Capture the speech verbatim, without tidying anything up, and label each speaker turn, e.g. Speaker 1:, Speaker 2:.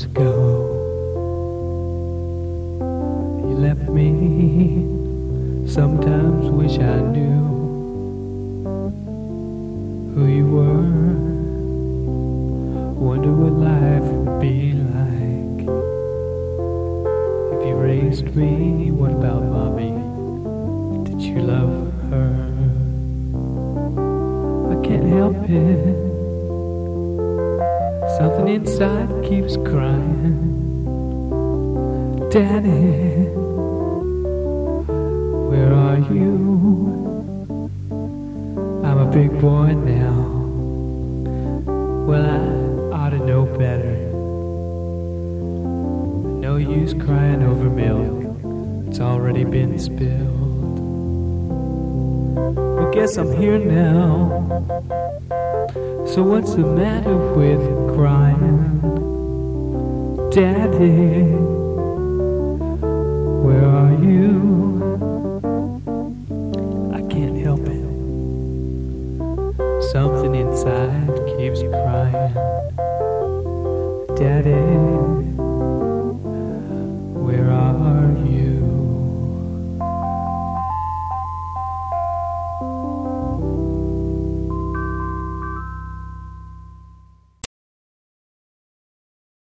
Speaker 1: years ago. You left me, sometimes wish I knew who you were. Wonder what life would be like if you raised me. What about mommy? Did you love her? I can't help it, something inside keeps crying. Daddy, where are you? I'm a big boy now. Well, I ought to know better. No use crying over milk, it's already been spilled. Well, guess I'm here now. So what's the matter with crying? Daddy, where are you? I can't help it, something inside keeps crying. Daddy,